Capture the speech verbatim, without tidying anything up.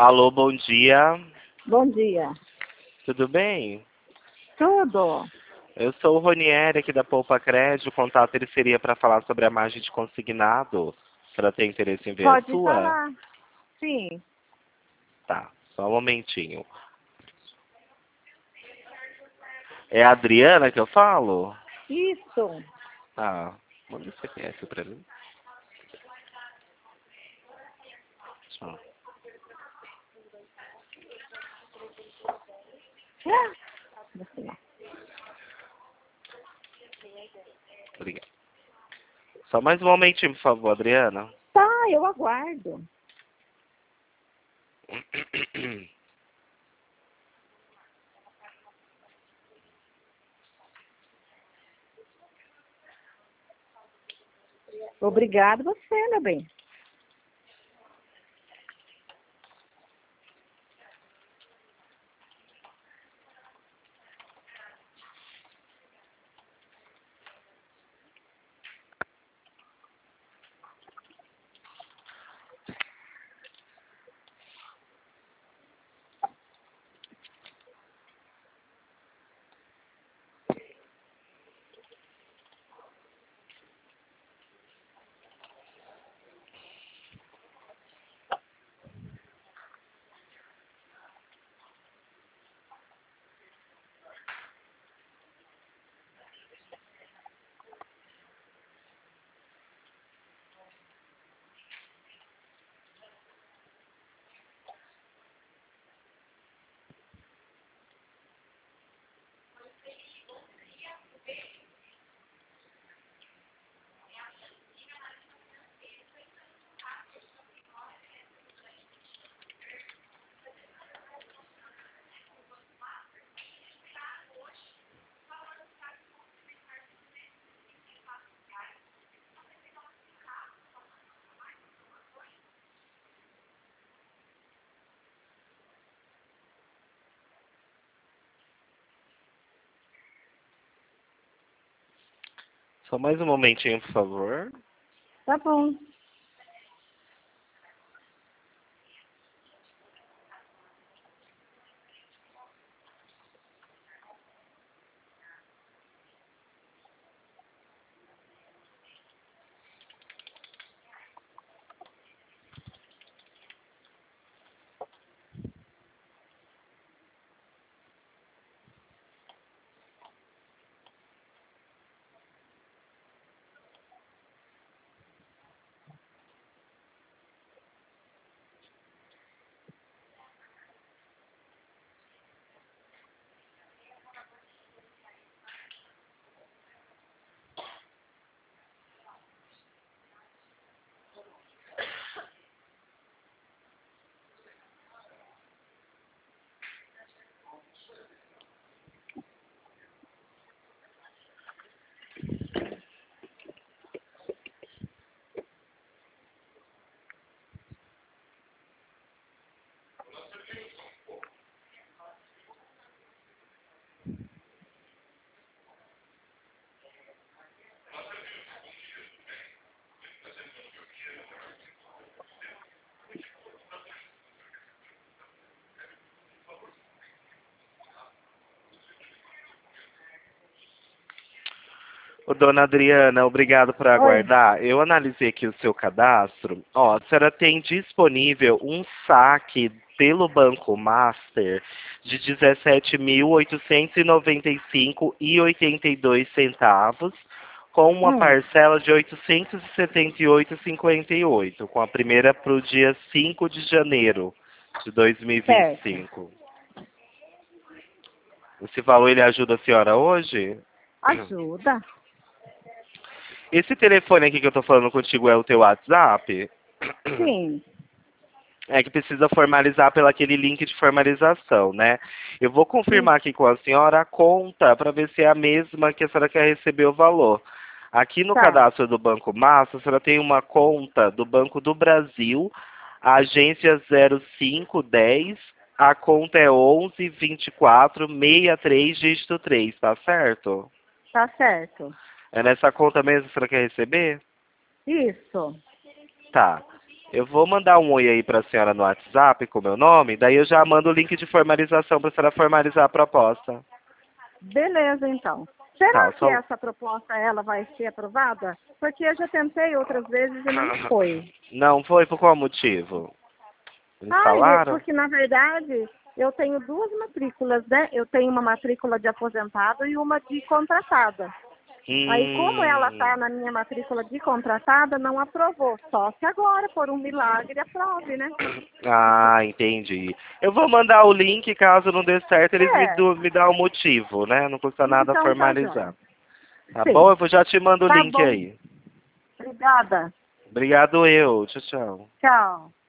Alô, bom dia. Bom dia. Tudo bem? Tudo? Eu sou o Ronieri aqui da Poupa Crédito. O contato ele seria para falar sobre a margem de consignado. Para ter interesse em ver a Pode sua? falar. Sim. Tá, só um momentinho. É a Adriana que eu falo? Isso. Ah, manda esse aqui esse pra mim. Tchau. Ah, você lá. Obrigado. Só mais um momentinho, por favor, Adriana. Tá, eu aguardo. Obrigado você, meu bem. Só mais um momentinho, por favor. Tá bom. Ô, dona Adriana, obrigado por Oi. aguardar. Eu analisei aqui o seu cadastro. Ó, a senhora tem disponível um saque pelo Banco Master de dezessete mil oitocentos e noventa e cinco reais e oitenta e dois centavos, com uma Hum, parcela de oitocentos e setenta e oito reais e cinquenta e oito centavos, com a primeira para o dia cinco de janeiro de dois mil e vinte e certo. cinco. Esse valor ele ajuda a senhora hoje? Ajuda. Esse telefone aqui que eu tô falando contigo é o teu WhatsApp? Sim. É que precisa formalizar pelo aquele link de formalização, né? Eu vou Sim. confirmar aqui com a senhora a conta para ver se é a mesma que a senhora quer receber o valor. Aqui no Tá. cadastro do Banco Massa, a senhora tem uma conta do Banco do Brasil, a agência zero cinco um zero, a conta é onze vinte e quatro sessenta e três dígito três, tá certo? Tá certo. É nessa conta mesmo que a senhora quer receber? Isso. Tá. Eu vou mandar um oi aí pra senhora no WhatsApp com o meu nome, daí eu já mando o link de formalização pra senhora formalizar a proposta. Beleza, então. Tá, Será que só... essa proposta ela vai ser aprovada? Porque eu já tentei outras vezes e não foi. Não foi por qual motivo? Eles Ai, falaram? porque na verdade eu tenho duas matrículas, né? Eu tenho uma matrícula de aposentado e uma de contratada. Aí, como ela Hum... está na minha matrícula de contratada, não aprovou. Só que agora, por um milagre, aprove, né? Ah, entendi. Eu vou mandar o link, caso não dê certo, eles me, É, do, me dão o motivo, né? Não custa nada então tá formalizar. jóia. Tá bom? Sim, Eu vou- já te mando o tá link bom. aí. Obrigada. Obrigado eu. Tchau, tchau. Tchau.